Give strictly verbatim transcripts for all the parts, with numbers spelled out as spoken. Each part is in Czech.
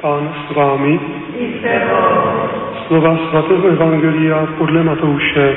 Pán s vámi. Slova svatého Evangelia podle Matouše.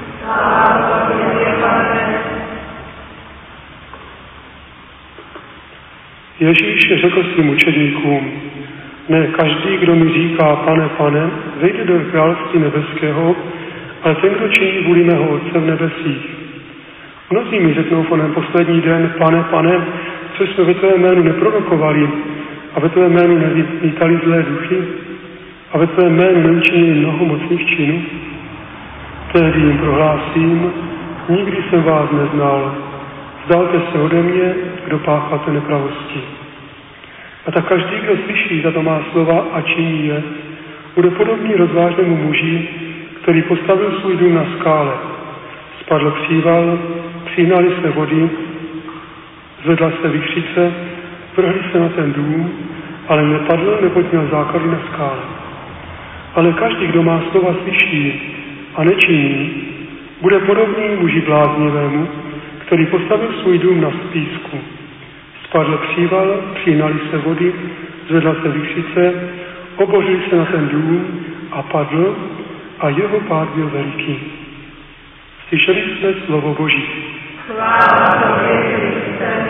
Ježíš řekl svým učedníkům: ne každý, kdo mi říká Pane, Pane, vejde do království nebeského, ale ten, kdo činí vůli mého Otce v nebesích. Mnozí mi řeknou v onen poslední den: Pane, Pane, co jsme ve tvé jménu neprorokovali a ve tvé jménu nevymítali zlé duchy a ve tvé jménu neučinili mnoho mocných činů? Tehdy jim prohlásím: nikdy jsem vás neznal. Vzdalte se ode mě, kdo pácháte nepravosti. A tak každý, kdo slyší tato má slova a činí je, bude podobný rozvážnému muži, který postavil svůj dům na skále. Spadl příval, přihnali se vody, zvedla se vichřice, vrhli se na ten dům, ale nepadl, neboť měl základy na skále. Ale každý, kdo má slova slyší a nečiní, bude podobný muži bláznivému, který postavil svůj dům na písku. Spadl příval, přihnali se vody, zvedla se vichřice, obořili se na ten dům a padl, a jeho pád byl veliký. Slyšeli jsme slovo Boží. Chvála tobě, Kriste.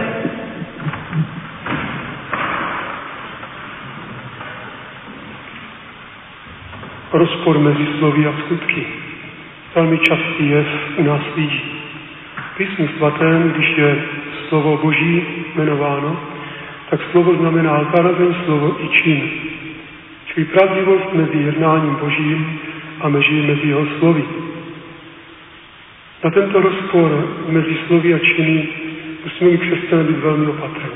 Rozpor mezi slovy a skutky. Velmi častý jev u nás lidí. V Písmu svatém, když je slovo Boží jmenováno, tak slovo znamená zároveň slovo i čin. Čili pravdivost mezi jednáním Božím a mezi, mezi jeho slovy. Na tento rozpor mezi slovy a činy musíme i křesťané být velmi opatrní.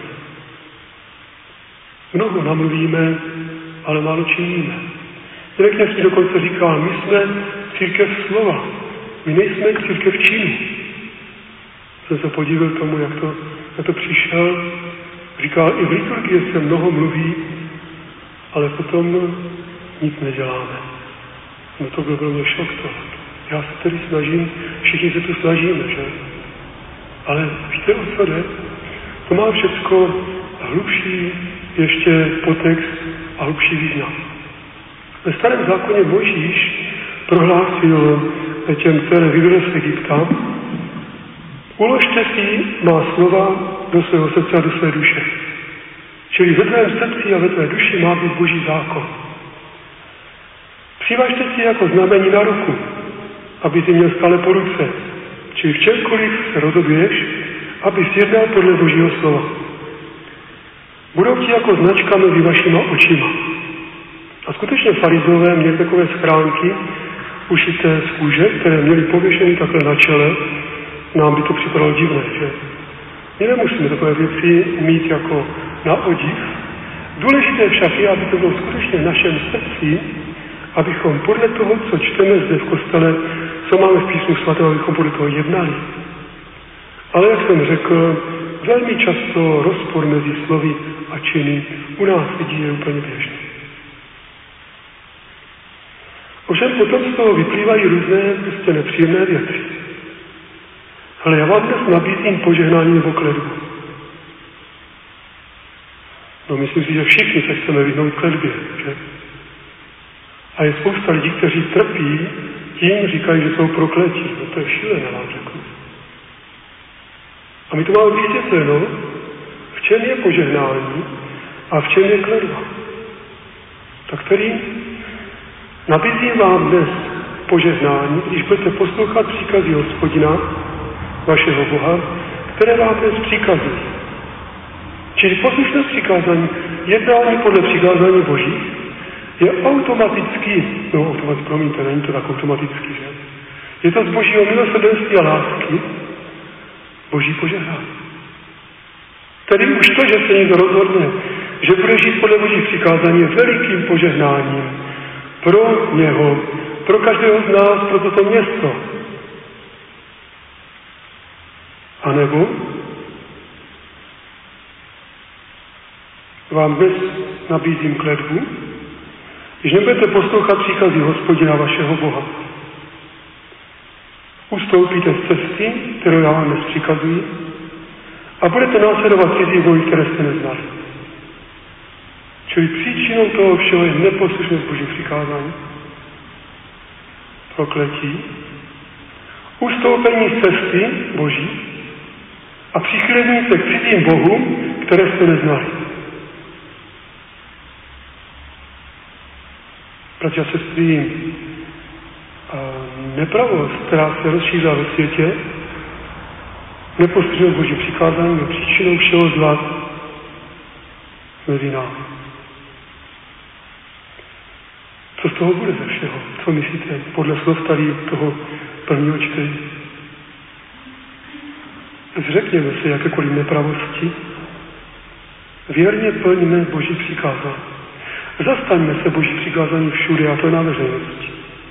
Mnoho namluvíme, ale málo činíme. Jeden kněz mi dokonce říkal: my jsme církev slova, my nejsme církev činu. Jsem se podíval tomu, jak to, jak to přišel. Říkal, i v liturgii se mnoho mluví, ale potom nic neděláme. No to byl pro mě šok to. Já se tedy snažím, všichni se tu snažíme, že? Ale víte, o co jde? To má všecko hlubší ještě podtext a hlubší význam. Ve starém zákoně Mojžíš prohlásil těm, které vyvedl z Egypta: uložte si má slova do svého srdce a do své duše. Čili ve tvém srdci a ve tvé duši má být Boží zákon. Přivažte si jako znamení na ruku, aby si měl stále po ruce. Čili v čemkoliv se rozhoduješ, aby si jednal podle Božího slova. Budou ti jako značka mezi vašima očima. A skutečně farizové měli takové schránky ušité z kůže, které měly pověšený takhle na čele. Nám by to připadalo divné, že? My nemusíme takové věci mít jako na odiv. Důležité však je, aby to bylo skutečně v našem srdci, abychom podle toho, co čteme zde v kostele, co máme v Písmu svatém, abychom podle toho jednali. Ale jak jsem řekl, velmi často rozpor mezi slovy a činy u nás lidí je úplně běžný. Ovšem potom z toho vyplývají různé prostě nepříjemné věci. Ale já vám dnes nabízím požehnání nebo kletbu. No myslím si, že všichni se chceme vyhnout kletbě, že? A je spousta lidí, kteří trpí, tím říkají, že jsou prokletí. No to je šílené, vám řeknu. A my to máme vysvětleno, v čem je požehnání a v čem je kletba. Tak který nabízím vám dnes požehnání, když budete poslouchat příkazy Hospodina, vašeho Boha, které vám dnes přikazují. Čili poslušnost přikázání, jednání podle přikázání Božích, je automaticky, no automaticky, promiňte, není to tak automaticky, že? Je to z Božího milosrdenství a lásky Boží požehnání. Tedy už to, že se někdo rozhodne, že bude žít podle Božích přikázání, je velikým požehnáním pro něho, pro každého z nás, pro toto město. A nebo vám dnes nabízím kletbu, když nebudete poslouchat příkazy Hospodina vašeho Boha. Ustoupíte z cesty, kterou já vám dnes přikazuji, a budete následovat cizí boj, které jste neznali. Čili příčinou toho všeho je neposlušnost Božích přikázání, prokletí, ustoupení z cesty Boží a přichylení se k cizím bohům, které jste neznali. Bratři a sestry, nepravost, která se rozšířila ve světě, neposlušnost Boží přikázání je příčinou všeho zla mezi námi. Co z toho bude ze všeho? Co myslíte podle slov tady toho prvního čtení? Zřekněme se jakékoliv nepravosti, věrně plníme Boží přikázání. Zastaňme se Boží přikázání všude, a to je na veřejnosti.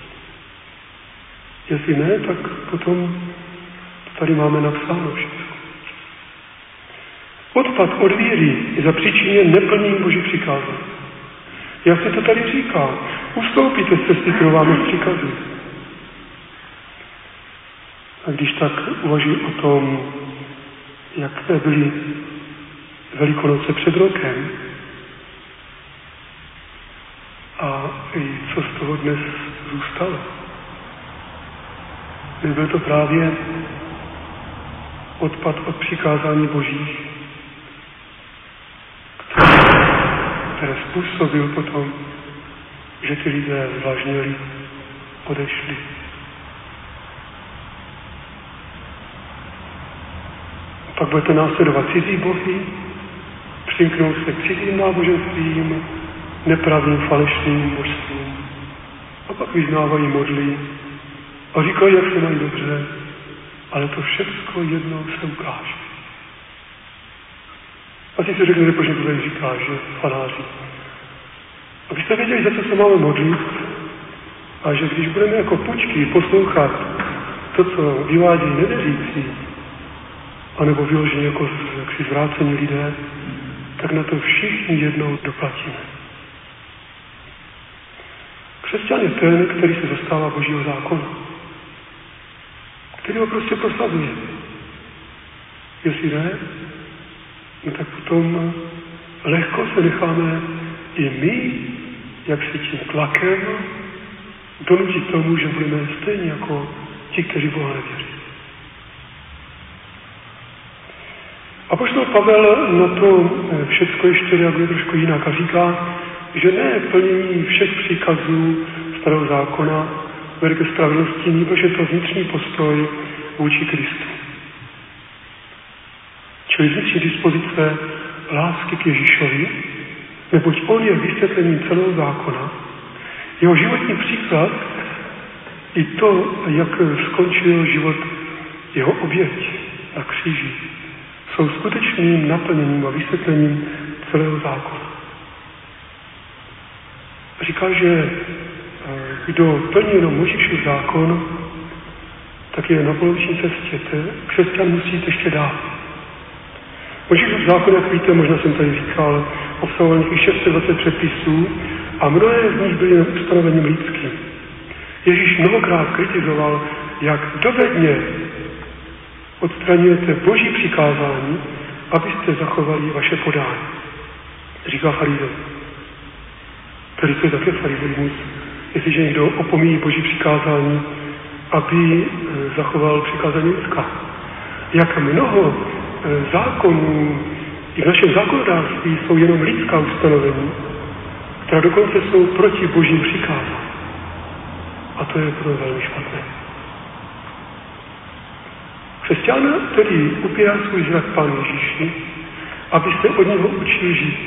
Jestli ne, tak potom tady máme napsáno všechno. Odpad od víry je za příčině neplnění Boží přikázání. Jak se to tady říká? Ustoupíte z cesty, kterou vám přikazuje. A když tak uvažuji o tom, jak byly Velikonoce před rokem a co z toho dnes zůstalo. Nebyl to právě odpad od přikázání Božích, které způsobil potom, že ty lidé zvláštněli, odešli. Pak budete následovat cizí bohy, přimknou se k cizím náboženstvím, nepravým, falešným božstvím. A pak vyznávají modly a říkají, jak se mají dobře, ale to všechno jednou se ukáže. Asi si řeknete, proč někdo tady říká, že fanáři. Abyste věděli, za co se máme modlit a že když budeme jako pučky poslouchat to, co vyvádějí nevěřící, anebo vyloženě jako jaksi zvrácení lidé, tak na to všichni jednou doplatíme. Křesťan je ten, který se zastává Božího zákona, který ho prostě prosazuje. Jestli ne, no tak potom lehko se necháme i my, jak si tím tlakem, donutit tomu, že budeme stejně jako ti, kteří Boha nevěří. Apoštol Pavel na to všecko ještě reaguje trošku jinak a říká, že ne plnění všech příkazů starého zákona vede ke spravedlnosti, nýbrž je to vnitřní postoj vůči Kristu. Čili vnitřní dispozice lásky k Ježíšovi, neboť on je vysvětlením celého zákona, jeho životní příklad i to, jak skončil život jeho oběť na kříži, jsou skutečným naplněním a vysvětlením celého zákona. Říká, že kdo plní jenom Mojžíšův zákon, tak je na poloviční cestě. Křesťan musí jít ještě dál. Mojžíšův zákon, jak víte, možná jsem tady říkal, obsahoval nějakých šest set dvacet předpisů a mnohé z nich byly ustanovením lidským. Ježíš mnohokrát kritizoval, jak dovedně odstraňujete Boží přikázání, abyste zachovali vaše podání. Říká farizej. Tady to je také farizeismus. Jestliže někdo opomíjí Boží přikázání, aby zachoval přikázání lidská. Jak mnoho zákonů i v našem zákonodárství jsou jenom lidská ustanovení, která dokonce jsou proti Božím přikázání. A to je pro velmi špatné. Křesťan, který upírá svůj zrak Pánu Ježíši, aby se od něho učil žít.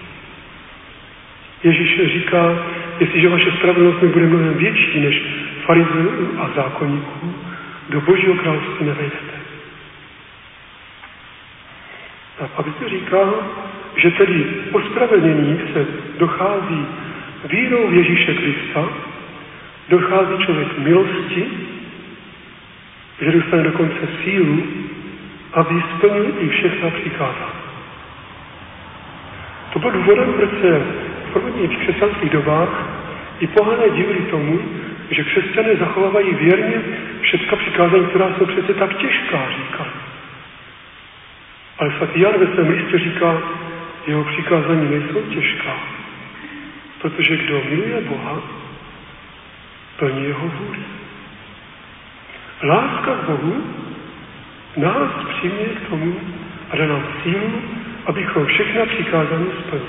Ježíš říká, jestliže vaše spravedlnost nebude mnohem větší než farizejů a zákonníků, do Božího království nevejdete. A pak se říká, že tedy ospravedlnění se dochází vírou v Ježíše Krista, dochází člověk milosti, že dostane dokonce sílu, aby splnil i všechna přikázání. To byl důvodem, proč se v prvních křesťanských dobách i pohané divili tomu, že křesťané zachovávají věrně všechna přikázání, která jsou přece tak těžká, říká. Ale svatý Jan ve svém listě říká, jeho přikázání nejsou těžká, Protože kdo miluje Boha, plní jeho vůli. Láska k Bohu nás přiměje k tomu a dá nám sílu, abychom všechna přikázání splnili.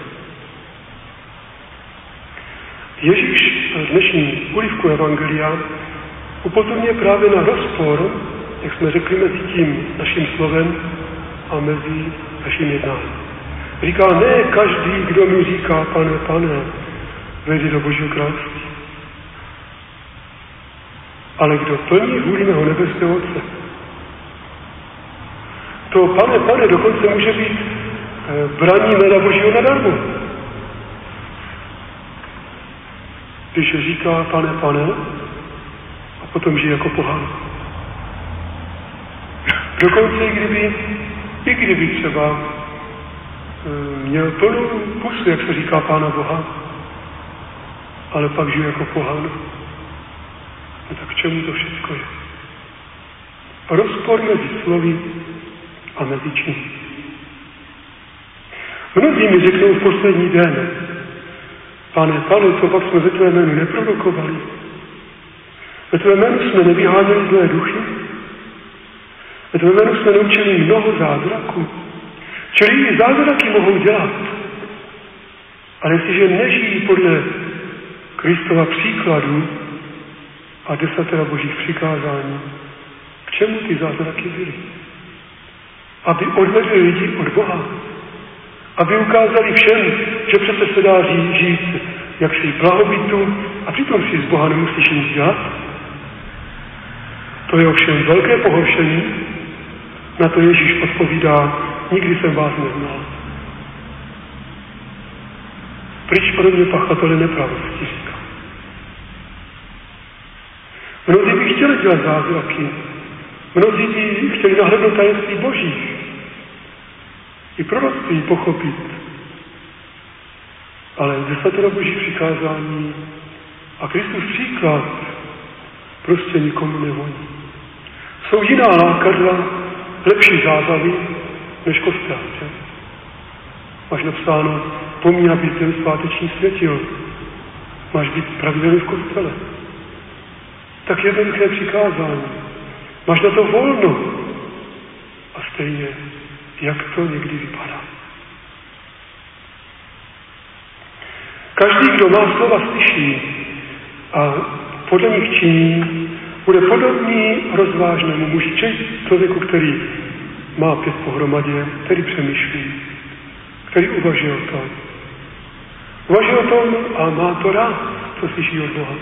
Ježíš v dnešní úryvku Evangelia upozorňuje právě na rozpor, jak jsme řekli, mezi tím naším slovem a mezi naším jednáním. Říká, ne každý, kdo mi říká, pane, pane, vejde do Božího království. Ale kdo plní vůli mého nebeského Otce. To pane, pane, dokonce může být e, braní jména Božího nadarmo. Když říká, pane, pane, a potom žije jako pohan. Dokonce i kdyby, i kdyby třeba e, měl plnou pusu, jak se říká Pána Boha, ale pak žije jako pohan. No tak k čemu to všechno je? Rozpor mezi slovy a mezi činy. Mnozí mi řeknou v poslední den, pane, pane, co pak jsme ve tvé jménu neprovokovali? Ve tvé jménu jsme nevyháněli zlé duchy? Ve tvé jménu jsme naučili mnoho zázraků. Čili i zázraky mohou dělat. Ale jestliže nežijí podle Kristova příkladu a desatera božích přikázání, k čemu ty zázraky byly? Aby odvedli lidi od Boha. Aby ukázali všem, že přece se dá žít jak si blahobytu a přitom si z Boha nemusíš nic dělat. To je ovšem velké pohoršení. Na to Ježíš odpovídá, nikdy jsem vás neznal. Pryč pro mě pachatele nepravosti, říká. Mnozí by chtěli dělat zázraky. Mnozí by chtěli nahlédnout tajemství boží. I proroctví pochopit. Ale desatera boží přikázání a Kristus příklad prostě nikomu nevoní. Jsou jiná lákadla, lepší zábavy než kostel. Že? Máš napsáno, pomíň, aby ten sváteční světil. Máš být pravidelný v kostele. Tak jednoduché přikázání. Máš na to volno. A stejně, jak to někdy vypadá. Každý, kdo má slova slyší a podle nich činí, bude podobný rozvážnému muži, či člověku, který má pět pohromadě, který přemýšlí, který uvažuje o tom. Uvažuje o tom a má to rád, co slyší od Boha.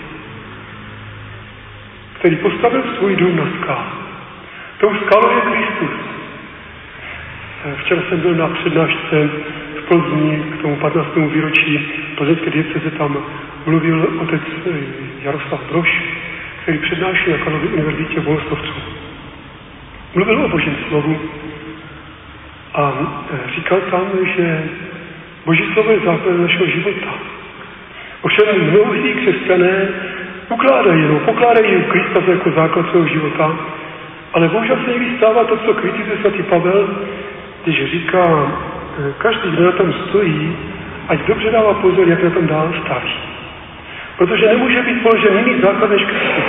Který postavil svůj dům na skále. Tou skálou je Kristus. Včera jsem byl na přednášce v Plzni k tomu patnáctému výročí plzeňské diecéze, tam mluvil otec Jaroslav Brož, který přednáší na Karlově univerzitě bohoslovců. Mluvil o Božím slovu a říkal tam, že Boží slovo je základ našeho života. Ovšem mnozí křesťané ukládají, no, pokládají Krista jako základ svého života, ale bohužel se někdy stává to, co kritizuje svatý Pavel, když říká, každý, kdo na tom stojí, ať dobře dává pozor, jak na tom dál staví. Protože nemůže být položen jiný základ než Kristus.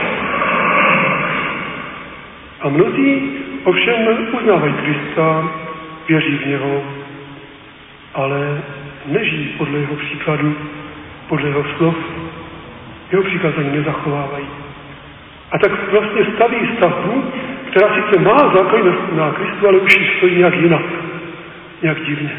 A mnozí ovšem uznávají Krista, věří v něho, ale nežijí podle jeho příkladu, podle jeho slov, jeho přikázání nezachovávají. A tak vlastně staví stavbu, která sice má základ na, na Kristu, ale už jí stojí nějak jinak, nějak divně.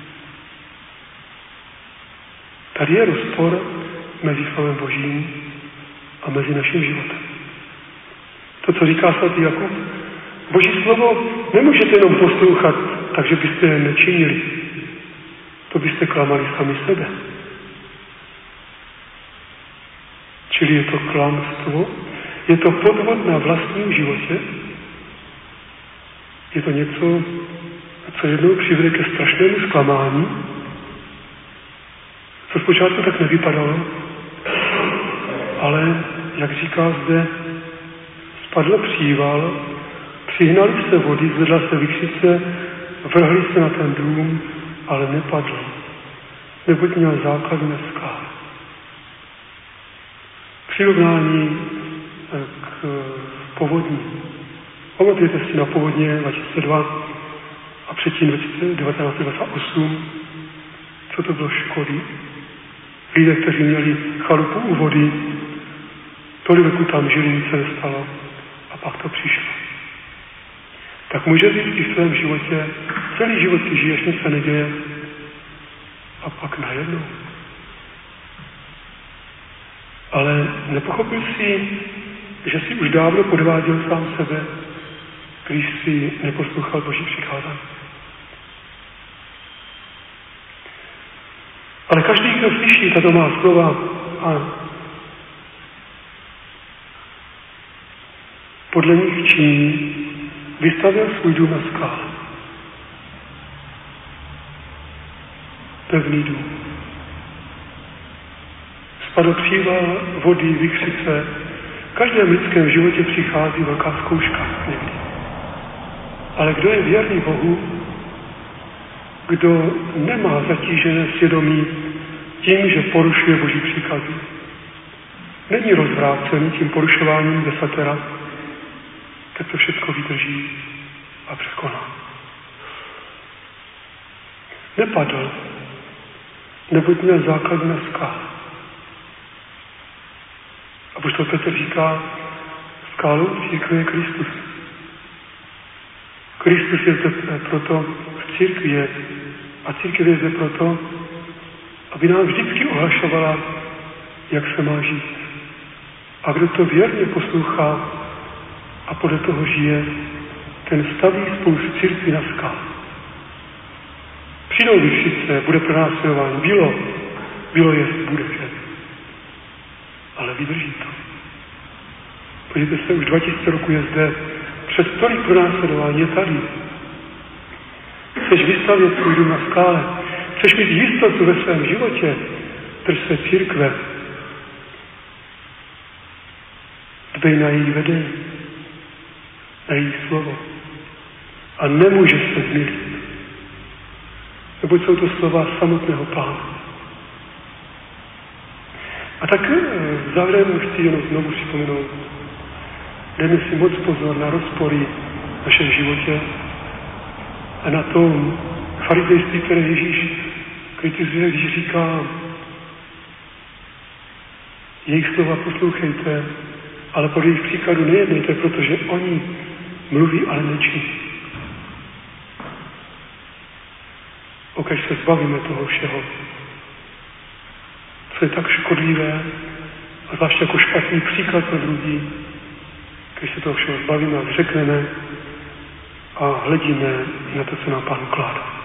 Tady je rozpor mezi slovem Božím a mezi naším životem. To, co říká svatý Jakub, Boží slovo nemůžete jenom poslouchat, takže byste je nečinili. To byste klamali sami sebe. Čili je to klamstvo, je to podvod na vlastním životě, je to něco, co jednou přivede ke strašnému zklamání, co zpočátku tak nevypadalo, ale, jak říká zde, spadl příval, přihnali se vody, zvedla se vykřice, vrhli se na ten dům, ale nepadl, neboť měl základ na skále. přirovnání k povodní. Pamatujete si na povodně dva tisíce dva a předtím devatenáct dvacet osm, co to bylo škody? Lidé, kteří měli chalupu u vody, tolik, dokud tam žili, nic se nestalo a pak to přišlo. Tak může být i v svém životě, celý život si žiješ, nic se neděje a pak najednou. Ale nepochopil jsi, že jsi už dávno podváděl sám sebe, když jsi neposlouchal Boží přikázání. Ale každý, kdo slyší tato má slova a podle nich činí, vystavěl svůj dům na skále. Pevný dům. Spadl příval, vody, výkřice. V každém lidském životě přichází velká zkouška někdy. Ale kdo je věrný Bohu, kdo nemá zatížené svědomí tím, že porušuje Boží příkazy, není rozvrácený tím porušováním desatera, tak to všechno vydrží a překoná. Nepadl, neboť měl základ na skále. Apoštol Petr říká, skálou církve je Kristus. Kristus je zde proto, v církvi je, a církev je zde proto, aby nám vždycky ohlašovala, jak se má žít. A kdo to věrně poslouchá a podle toho žije, ten staví spolu s církví na skal. Přijdou výkřice, bude pronásledování. Bylo, bylo jest, bude, že? Ale vydrží to. Podívejte se, už dva tisíce roku je zde. Přes tolik pronásledování je tady. Chceš vystavět svůj dům na skále. Chceš mít jistotu ve svém životě. Drž se církve. Dbej na její vedení. Na její slovo. A nemůžeš se zmílit. Neboť jsou to slova samotného Pána. A tak v závěrem chci jenom znovu připomenout. Dejme si moc pozor na rozpory v našem životě a na tom farizejství, které Ježíš kritizuje, když říká, jejich slova poslouchejte, ale podle jejich příkladu nejednejte, protože oni mluví, ale nečiní. Okaž se zbavíme toho všeho, co je tak škodlivé, a zvláště jako špatný příklad pro druhý, když se toho všeho zbavíme a řekneme a hledíme na to, co nám Pán ukládá.